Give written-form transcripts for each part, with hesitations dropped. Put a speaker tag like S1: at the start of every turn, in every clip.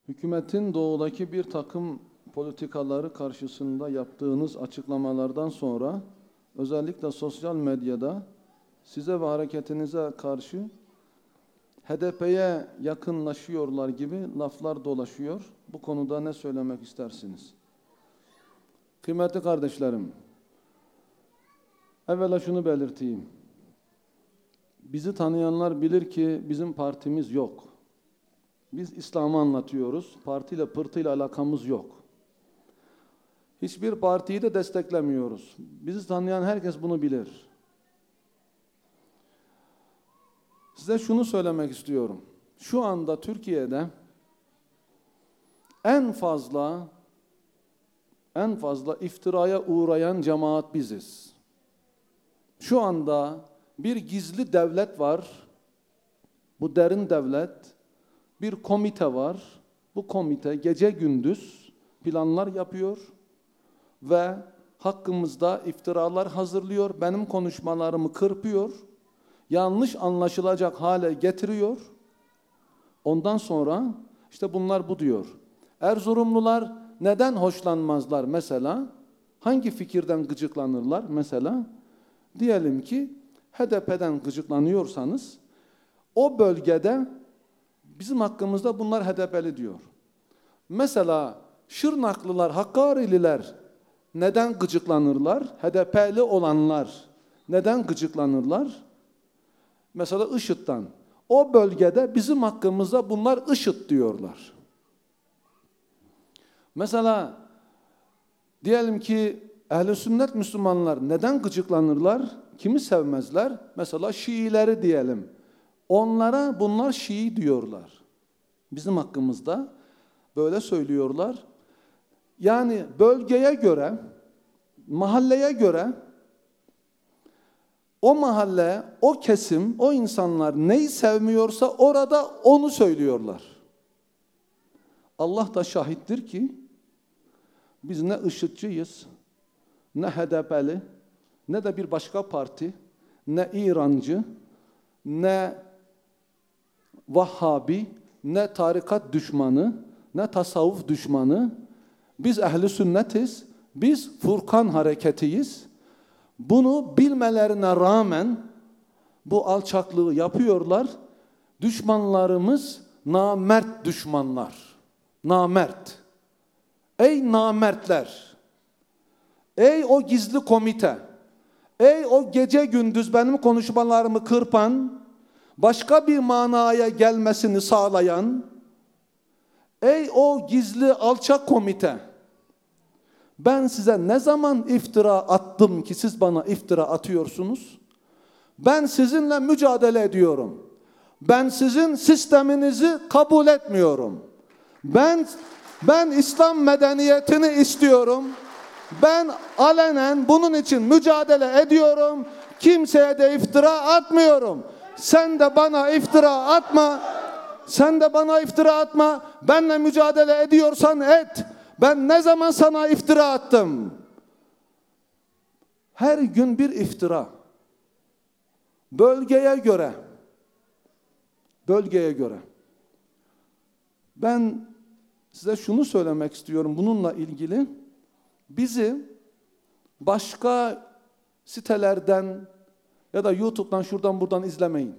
S1: Hükümetin doğudaki bir takım politikaları karşısında yaptığınız açıklamalardan sonra özellikle sosyal medyada size ve hareketinize karşı HDP'ye yakınlaşıyorlar gibi laflar dolaşıyor. Bu konuda ne söylemek istersiniz? Kıymetli kardeşlerim, evvela şunu belirteyim. Bizi tanıyanlar bilir ki bizim partimiz yok. Biz İslam'ı anlatıyoruz. Partiyle pırtıyla alakamız yok. Hiçbir partiyi de desteklemiyoruz. Bizi tanıyan herkes bunu bilir. Size şunu söylemek istiyorum. Şu anda Türkiye'de en fazla iftiraya uğrayan cemaat biziz. Şu anda bir gizli devlet var. Bu derin devlet, bir komite var. Bu komite gece gündüz planlar yapıyor ve hakkımızda iftiralar hazırlıyor. Benim konuşmalarımı kırpıyor. Yanlış anlaşılacak hale getiriyor. Ondan sonra işte bunlar bu diyor. Erzurumlular neden hoşlanmazlar mesela? Hangi fikirden gıcıklanırlar mesela? Diyelim ki HDP'den gıcıklanıyorsanız o bölgede bizim hakkımızda bunlar HDP'li diyor. Mesela Şırnaklılar, Hakkari'liler neden gıcıklanırlar? HDP'li olanlar neden gıcıklanırlar? Mesela IŞİD'den. O bölgede bizim hakkımızda bunlar IŞİD diyorlar. Mesela diyelim ki ehl-i sünnet Müslümanlar neden gıcıklanırlar? Kimi sevmezler? Mesela Şiileri diyelim. Onlara bunlar Şii diyorlar. Bizim hakkımızda böyle söylüyorlar. Yani bölgeye göre, mahalleye göre o mahalle, o kesim, o insanlar neyi sevmiyorsa orada onu söylüyorlar. Allah da şahittir ki biz ne IŞİD'ciyiz, ne HDP'li, ne de bir başka parti, ne İrancı, ne Vahhabi, ne tarikat düşmanı, ne tasavvuf düşmanı. Biz ehli sünnetiz, biz Furkan hareketiyiz. Bunu bilmelerine rağmen bu alçaklığı yapıyorlar. Düşmanlarımız namert düşmanlar. Namert. Ey namertler! Ey o gizli komite! Ey o gece gündüz benim konuşmalarımı kırpan, başka bir manaya gelmesini sağlayan, ey o gizli alçak komite! Ben size ne zaman iftira attım ki siz bana iftira atıyorsunuz? Ben sizinle mücadele ediyorum. Ben sizin sisteminizi kabul etmiyorum. Ben İslam medeniyetini istiyorum. Ben alenen bunun için mücadele ediyorum. Kimseye de iftira atmıyorum. Sen de bana iftira atma. Sen de bana iftira atma. Benle mücadele ediyorsan et. Ben ne zaman sana iftira attım? Her gün bir iftira. Bölgeye göre. Bölgeye göre. Ben size şunu söylemek istiyorum bununla ilgili. Bizi başka sitelerden ya da YouTube'dan şuradan buradan izlemeyin.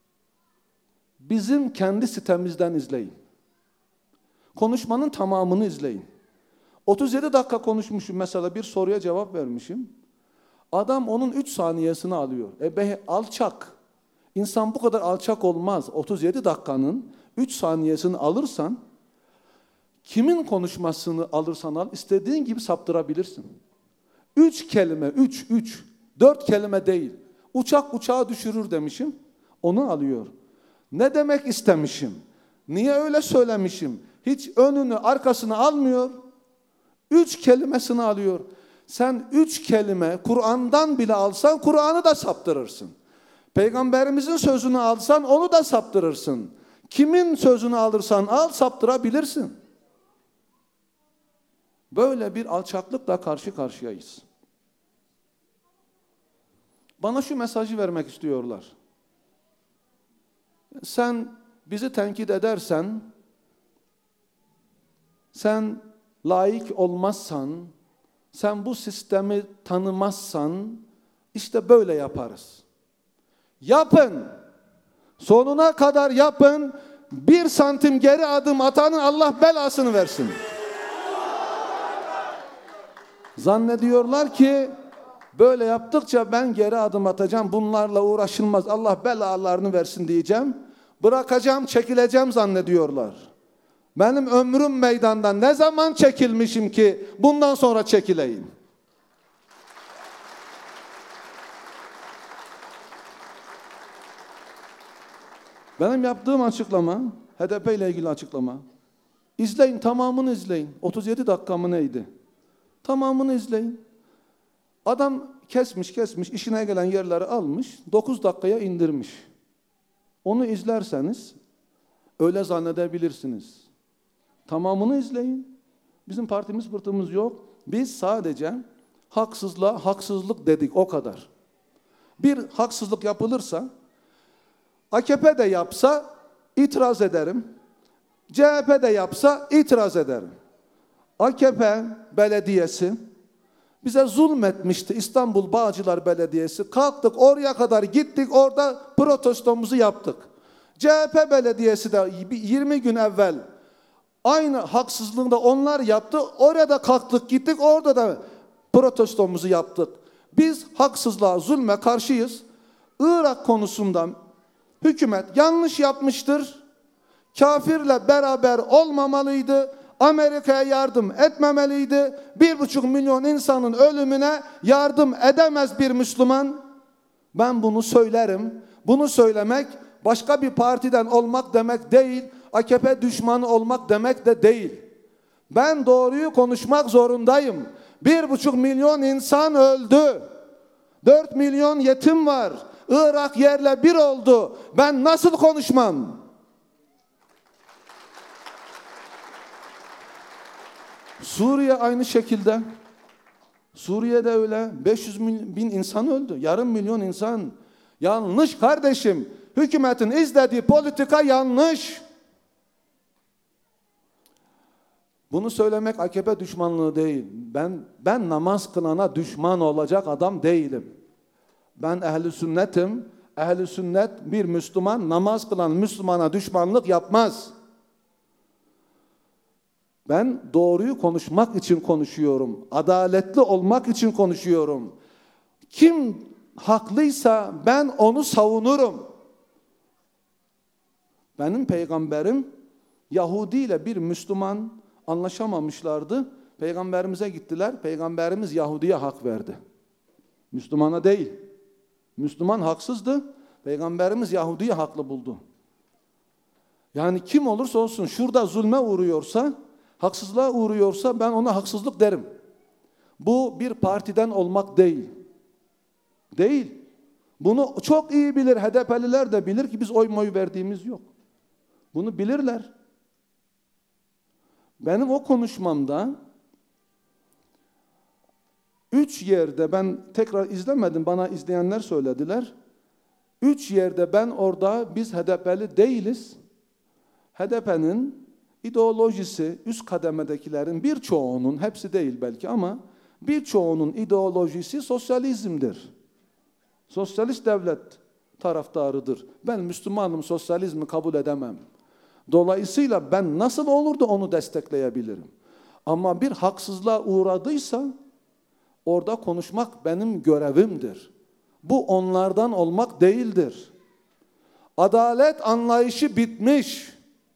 S1: Bizim kendi sitemizden izleyin. Konuşmanın tamamını izleyin. 37 dakika konuşmuşum mesela, bir soruya cevap vermişim. Adam onun 3 saniyesini alıyor. Alçak. İnsan bu kadar alçak olmaz. 37 dakikanın 3 saniyesini alırsan, kimin konuşmasını alırsan al, istediğin gibi saptırabilirsin. 3 kelime, 4 kelime değil. Uçak uçağı düşürür demişim. Onu alıyor. Ne demek istemişim? Niye öyle söylemişim? Hiç önünü arkasını almıyor. 3 kelimesini alıyor. Sen 3 kelime Kur'an'dan bile alsan Kur'an'ı da saptırırsın. Peygamberimizin sözünü alsan onu da saptırırsın. Kimin sözünü alırsan al saptırabilirsin. Böyle bir alçaklıkla karşı karşıyayız. Bana şu mesajı vermek istiyorlar. Sen bizi tenkit edersen sen layık olmazsan, sen bu sistemi tanımazsan işte böyle yaparız. Yapın. Sonuna kadar yapın. 1 santim geri adım atanın Allah belasını versin. Zannediyorlar ki böyle yaptıkça ben geri adım atacağım. Bunlarla uğraşılmaz. Allah belalarını versin diyeceğim. Bırakacağım, çekileceğim zannediyorlar. Benim ömrüm meydandan ne zaman çekilmişim ki bundan sonra çekileyim? Benim yaptığım açıklama, HDP ile ilgili açıklama. İzleyin, tamamını izleyin. 37 dakika mı neydi? Tamamını izleyin. Adam kesmiş, işine gelen yerleri almış, 9 dakikaya indirmiş. Onu izlerseniz öyle zannedebilirsiniz. Tamamını izleyin. Bizim partimiz pırtımız yok. Biz sadece haksızlığa haksızlık dedik, o kadar. Bir haksızlık yapılırsa, AKP de yapsa itiraz ederim. CHP de yapsa itiraz ederim. AKP belediyesi bize zulmetmişti, İstanbul Bağcılar Belediyesi. Kalktık oraya kadar gittik, orada protestomuzu yaptık. CHP belediyesi de 20 gün evvel aynı haksızlığında onlar yaptı. Oraya da kalktık gittik, orada da protestomuzu yaptık. Biz haksızlığa, zulme karşıyız. Irak konusunda hükümet yanlış yapmıştır. Kafirle beraber olmamalıydı. Amerika'ya yardım etmemeliydi. 1,5 milyon insanın ölümüne yardım edemez bir Müslüman. Ben bunu söylerim. Bunu söylemek başka bir partiden olmak demek değil. AKP düşmanı olmak demek de değil. Ben doğruyu konuşmak zorundayım. 1,5 milyon insan öldü. 4 milyon yetim var. Irak yerle bir oldu. Ben nasıl konuşmam? Suriye aynı şekilde. Suriye'de öyle 500 bin insan öldü. Yarım milyon insan. Yanlış kardeşim. Hükümetin izlediği politika yanlış. Bunu söylemek AKP düşmanlığı değil. Ben namaz kılana düşman olacak adam değilim. Ben ehli sünnetim. Ehli sünnet bir Müslüman, namaz kılan Müslümana düşmanlık yapmaz. Ben doğruyu konuşmak için konuşuyorum. Adaletli olmak için konuşuyorum. Kim haklıysa ben onu savunurum. Benim peygamberim Yahudi ile bir Müslüman anlaşamamışlardı. Peygamberimize gittiler. Peygamberimiz Yahudi'ye hak verdi. Müslümana değil. Müslüman haksızdı. Peygamberimiz Yahudi'yi haklı buldu. Yani kim olursa olsun şurada zulme uğruyorsa, haksızlığa uğruyorsa ben ona haksızlık derim. Bu bir partiden olmak değil. Değil. Bunu çok iyi bilir. HDP'liler de bilir ki biz oy moy verdiğimiz yok. Bunu bilirler. Benim o konuşmamda 3 yerde ben tekrar izlemedim, bana izleyenler söylediler. 3 yerde ben orada biz HDP'li değiliz. HDP'nin ideolojisi üst kademedekilerin birçoğunun, hepsi değil belki ama birçoğunun ideolojisi sosyalizmdir. Sosyalist devlet taraftarıdır. Ben Müslümanım, sosyalizmi kabul edemem. Dolayısıyla ben nasıl olur da onu destekleyebilirim? Ama bir haksızlığa uğradıysa orada konuşmak benim görevimdir. Bu onlardan olmak değildir. Adalet anlayışı bitmiş.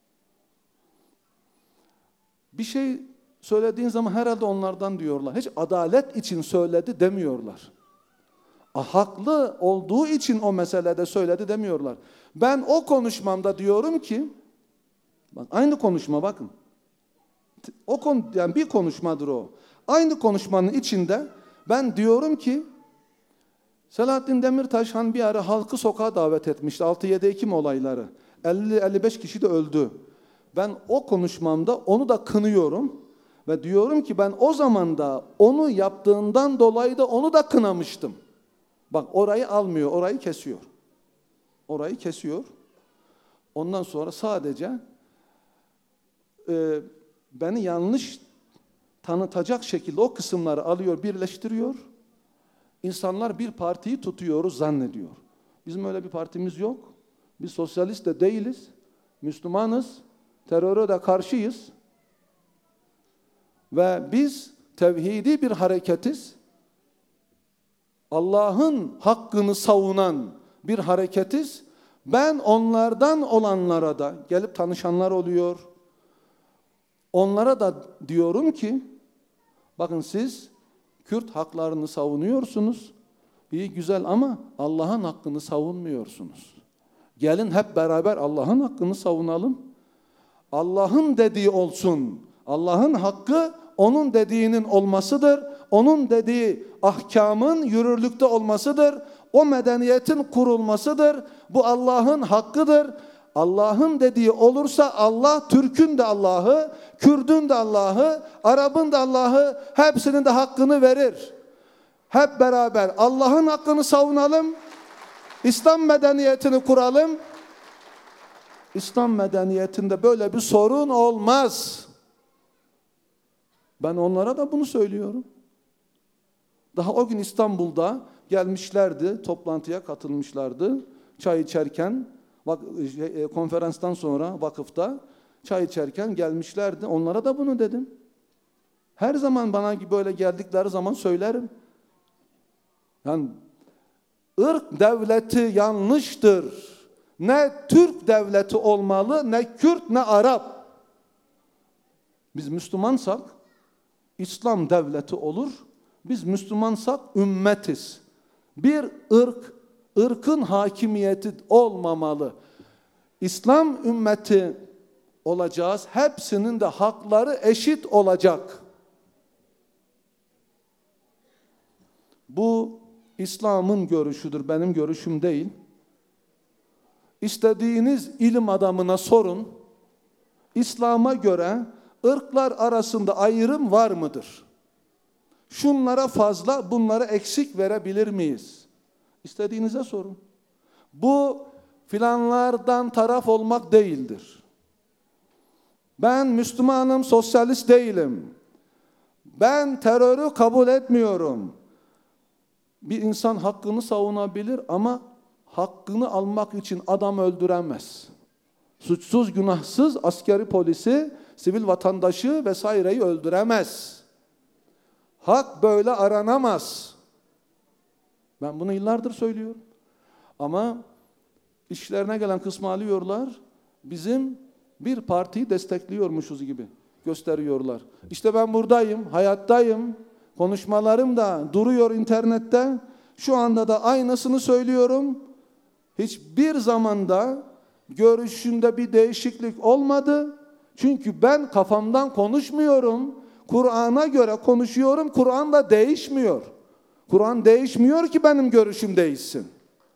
S1: Bir şey söylediğin zaman herhalde onlardan diyorlar. Hiç adalet için söyledi demiyorlar. Haklı olduğu için o meselede söyledi demiyorlar. Ben o konuşmamda diyorum ki, bak aynı konuşma bakın. Yani bir konuşmadır o. Aynı konuşmanın içinde ben diyorum ki Selahattin Demirtaş bir ara halkı sokağa davet etmişti. 6-7 Ekim olayları. 50-55 kişi de öldü. Ben o konuşmamda onu da kınıyorum ve diyorum ki ben o zaman da onu yaptığından dolayı da onu da kınamıştım. Bak orayı almıyor, orayı kesiyor. Orayı kesiyor. Ondan sonra sadece beni yanlış tanıtacak şekilde o kısımları alıyor, birleştiriyor. İnsanlar bir partiyi tutuyoruz zannediyor. Bizim öyle bir partimiz yok. Biz sosyalist de değiliz. Müslümanız. Teröre de karşıyız. Ve biz tevhidi bir hareketiz. Allah'ın hakkını savunan bir hareketiz. Ben onlardan olanlara da gelip tanışanlar oluyor. Onlara da diyorum ki, bakın siz Kürt haklarını savunuyorsunuz. İyi güzel ama Allah'ın hakkını savunmuyorsunuz. Gelin hep beraber Allah'ın hakkını savunalım. Allah'ın dediği olsun. Allah'ın hakkı onun dediğinin olmasıdır. Onun dediği ahkamın yürürlükte olmasıdır. O medeniyetin kurulmasıdır. Bu Allah'ın hakkıdır. Allah'ın dediği olursa Allah Türk'ün de Allah'ı, Kürd'ün de Allah'ı, Arap'ın da Allah'ı, hepsinin de hakkını verir. Hep beraber Allah'ın hakkını savunalım. İslam medeniyetini kuralım. İslam medeniyetinde böyle bir sorun olmaz. Ben onlara da bunu söylüyorum. Daha o gün İstanbul'da gelmişlerdi, toplantıya katılmışlardı. Çay içerken, konferanstan sonra vakıfta çay içerken gelmişlerdi. Onlara da bunu dedim. Her zaman bana böyle geldikleri zaman söylerim. Yani ırk devleti yanlıştır. Ne Türk devleti olmalı, ne Kürt, ne Arap. Biz Müslümansak İslam devleti olur. Biz Müslümansak ümmetiz. Bir ırkın hakimiyeti olmamalı. İslam ümmeti olacağız. Hepsinin de hakları eşit olacak. Bu İslam'ın görüşüdür, benim görüşüm değil. İstediğiniz ilim adamına sorun. İslam'a göre ırklar arasında ayrım var mıdır? Şunlara fazla, bunlara eksik verebilir miyiz? İstediğinize sorun. Bu filanlardan taraf olmak değildir. Ben Müslümanım, sosyalist değilim. Ben terörü kabul etmiyorum. Bir insan hakkını savunabilir ama hakkını almak için adam öldüremez. Suçsuz, günahsız askeri polisi, sivil vatandaşı vesaireyi öldüremez. Hak böyle aranamaz. Ben bunu yıllardır söylüyorum. Ama işlerine gelen kısmı alıyorlar. Bizim bir partiyi destekliyormuşuz gibi gösteriyorlar. İşte ben buradayım, hayattayım. Konuşmalarım da duruyor internette. Şu anda da aynısını söylüyorum. Hiçbir zamanda görüşünde bir değişiklik olmadı. Çünkü ben kafamdan konuşmuyorum. Kur'an'a göre konuşuyorum. Kur'an da değişmiyor. Kur'an değişmiyor ki benim görüşüm değişsin.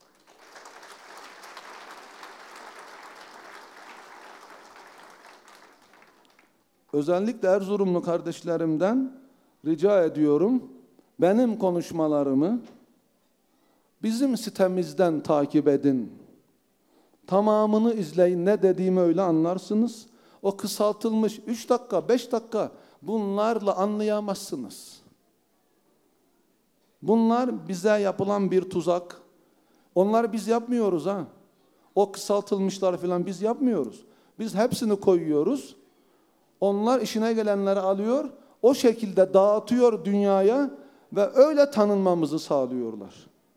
S1: Özellikle Erzurumlu kardeşlerimden rica ediyorum. Benim konuşmalarımı bizim sitemizden takip edin. Tamamını izleyin. Ne dediğimi öyle anlarsınız. O kısaltılmış 3 dakika, 5 dakika bunlarla anlayamazsınız. Bunlar bize yapılan bir tuzak. Onlar biz yapmıyoruz ha. O kısaltılmışlar falan biz yapmıyoruz. Biz hepsini koyuyoruz. Onlar işine gelenleri alıyor. O şekilde dağıtıyor dünyaya ve öyle tanınmamızı sağlıyorlar.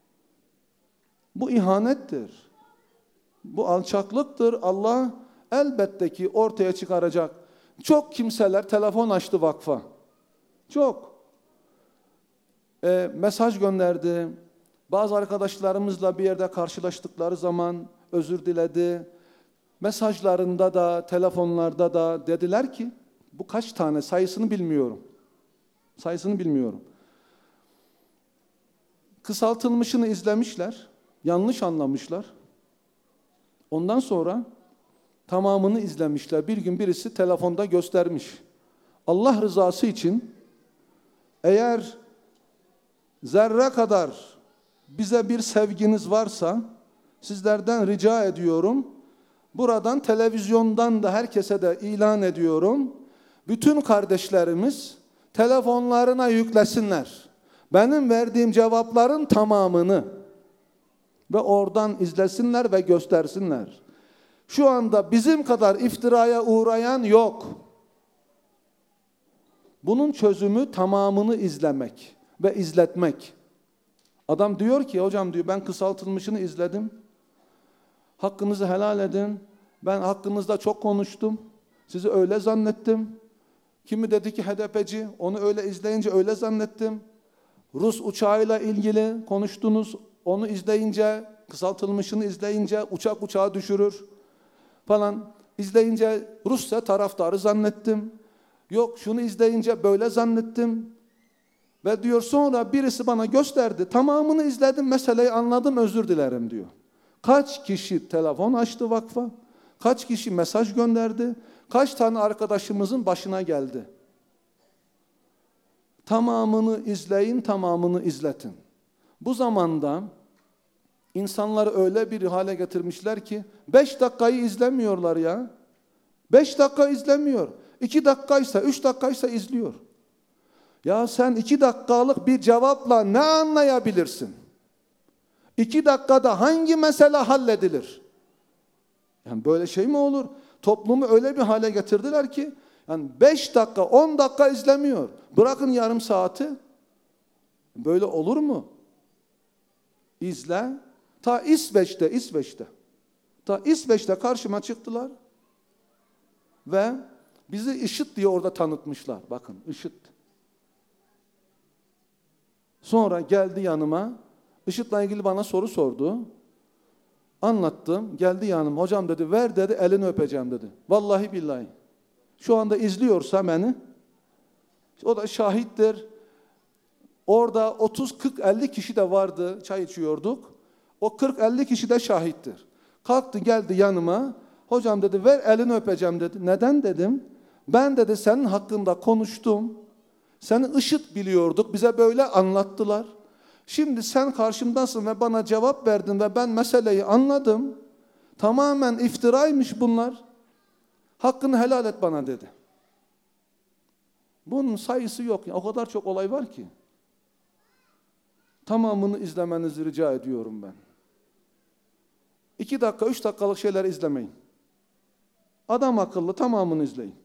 S1: Bu ihanettir. Bu alçaklıktır. Allah elbette ki ortaya çıkaracak. Çok kimseler telefon açtı vakfa. Çok. Mesaj gönderdi. Bazı arkadaşlarımızla bir yerde karşılaştıkları zaman özür diledi. Mesajlarında da, telefonlarda da dediler ki, bu kaç tane sayısını bilmiyorum. Sayısını bilmiyorum. Kısaltılmışını izlemişler, yanlış anlamışlar. Ondan sonra tamamını izlemişler. Bir gün birisi telefonda göstermiş. Allah rızası için eğer zerre kadar bize bir sevginiz varsa sizlerden rica ediyorum. Buradan televizyondan da herkese de ilan ediyorum. bütün kardeşlerimiz telefonlarına yüklesinler. Benim verdiğim cevapların tamamını ve oradan izlesinler ve göstersinler. Şu anda bizim kadar iftiraya uğrayan yok. Bunun çözümü tamamını izlemek ve izletmek. Adam diyor ki hocam diyor ben kısaltılmışını izledim. Hakkınızı helal edin. Ben hakkınızda çok konuştum. Sizi öyle zannettim. Kimi dedi ki HDP'ci, onu öyle izleyince öyle zannettim. Rus uçağıyla ilgili konuştunuz. Onu izleyince, kısaltılmışını izleyince uçak uçağı düşürür falan. İzleyince Rusya taraftarı zannettim. Yok şunu izleyince böyle zannettim. Ve diyor sonra birisi bana gösterdi. Tamamını izledim, meseleyi anladım, özür dilerim diyor. Kaç kişi telefon açtı vakfa? Kaç kişi mesaj gönderdi? Kaç tane arkadaşımızın başına geldi? Tamamını izleyin, tamamını izletin. Bu zamanda insanları öyle bir hale getirmişler ki 5 dakikayı izlemiyorlar ya. 5 dakika izlemiyor. 2 dakikaysa, 3 dakikaysa izliyor. Ya sen 2 dakikalık bir cevapla ne anlayabilirsin? 2 dakikada hangi mesele halledilir? Yani böyle şey mi olur? Toplumu öyle bir hale getirdiler ki yani 5 dakika, 10 dakika izlemiyor. Bırakın yarım saati. Böyle olur mu? İzle. Ta İsveç'te karşıma çıktılar. Ve bizi IŞİD diye orada tanıtmışlar. Bakın IŞİD. Sonra geldi yanıma. IŞİD'le ilgili bana soru sordu. Anlattım. Geldi yanıma. Hocam dedi ver dedi elini öpeceğim dedi. Vallahi billahi. Şu anda izliyorsa beni. O da şahittir. Orada 30, 40, 50 kişi de vardı. Çay içiyorduk. O 40, 50 kişi de şahittir. Kalktı geldi yanıma. Hocam dedi ver elini öpeceğim dedi. Neden dedim. Ben dedi senin hakkında konuştum. Seni IŞİD biliyorduk. Bize böyle anlattılar. Şimdi sen karşımdasın ve bana cevap verdin ve ben meseleyi anladım. Tamamen iftiraymış bunlar. Hakkını helal et bana dedi. Bunun sayısı yok. O kadar çok olay var ki. Tamamını izlemenizi rica ediyorum ben. 2 dakika, 3 dakikalık şeyler izlemeyin. Adam akıllı tamamını izleyin.